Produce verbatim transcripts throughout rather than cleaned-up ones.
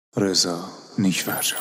رضا نیک‌فرجام.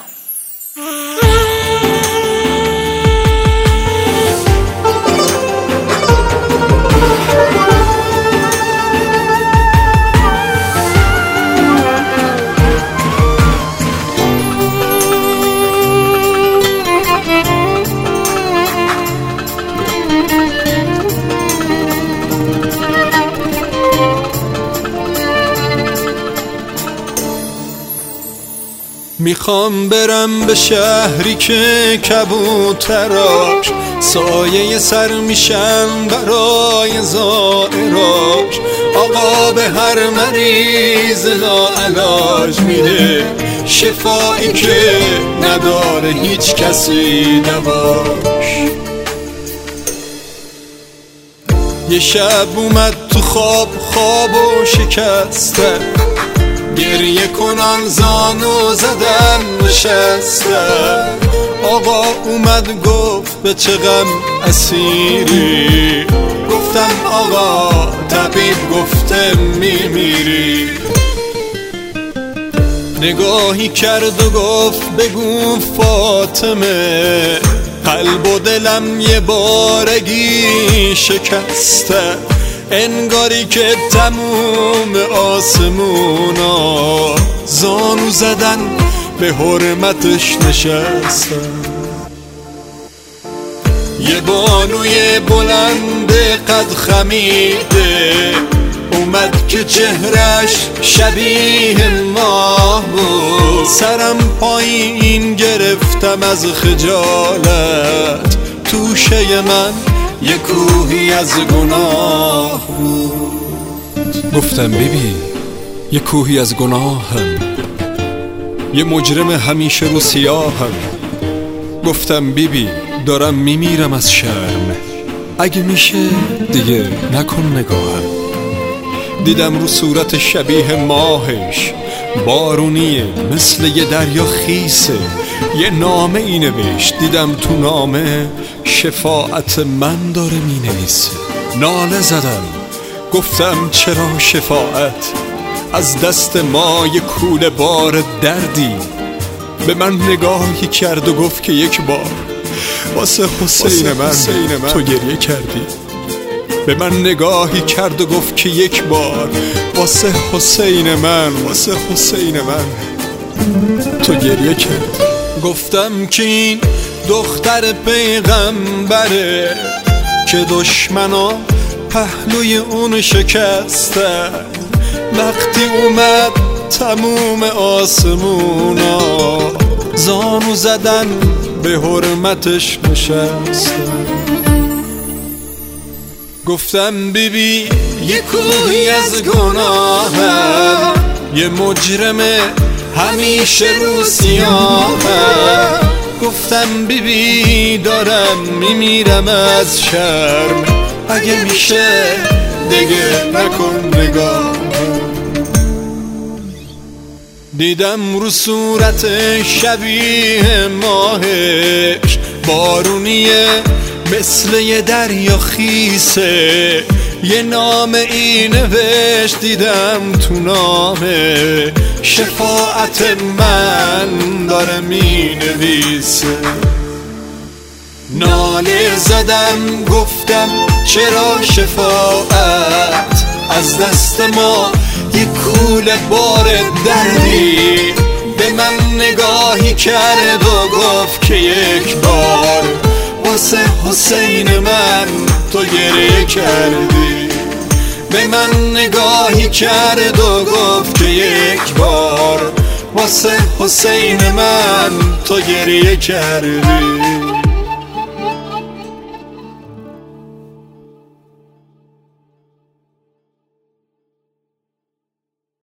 میخوام برم به شهری که کبوتراش سایه سر میشن برای زائراش. آقا به هر مریض لاعلاج میده شفایی که نداره هیچ کسی دواش. یه شب اومد تو خواب خواب و شکسته، گریه کنان زانو زدن نشستن. آقا اومد گفت به چه غم اسیری، گفتم آقا طبیب گفته میمیری. نگاهی کرد و گفت بگو فاطمه، قلب و دلم یه بارگی شکسته. انگاری که تموم آسمونا زانو زدن به حرمتش نشستن. یه بانوی بلند قد خمیده اومد که چهرش شبیه ماه بود. سرم پایین گرفتم از خجالت، توشه من یه کوهی از گناه بود. گفتم بیبی یه کوهی از گناهم، یه مجرم همیشه رو سیاهم. گفتم بیبی دارم میمیرم از شرم، اگه میشه دیگه نکن نگاهم. دیدم رو صورت شبیه ماهش بارونیه مثل یه دریا خیسه. یه نامه ای نوشت، دیدم تو نامه شفاعت من داره می نویسه. ناله زدم گفتم چرا شفاعت، از دست ما یه کوله بار دردی. به من نگاهی کرد و گفت که یک بار واسه حسین من, من تو گریه کردی. به من نگاهی کرد و گفت که یک بار واسه حسین من واسه حسین من تو گریه کردی. گفتم که این دختر پیغمبره که دشمنا پهلوی اون شکستن. وقتی اومد تموم آسمونا زانو زدن به حرمتش نشستن. گفتم بیبی یه کوهی از گناهم، یه مجرم همیشه رو سیاهم. گفتم بیبی دارم میمیرم از شرم، اگه میشه دیگه نکن نگاهم. دیدم رو صورت شبیه ماهش بارونیه مثل یه دریا خیسه. یه نامه ای نوشت، دیدم تو نامه شفاعت من داره می نویسه. ناله زدم گفتم چرا شفاعت، از دست ما یه کوله بار دردی. به من نگاهی کرد و گفت که یک بار واسه حسین من تو گریه کردی. به من نگاهی کرد و گفت که یک بار واسه حسین من تو گریه کردی.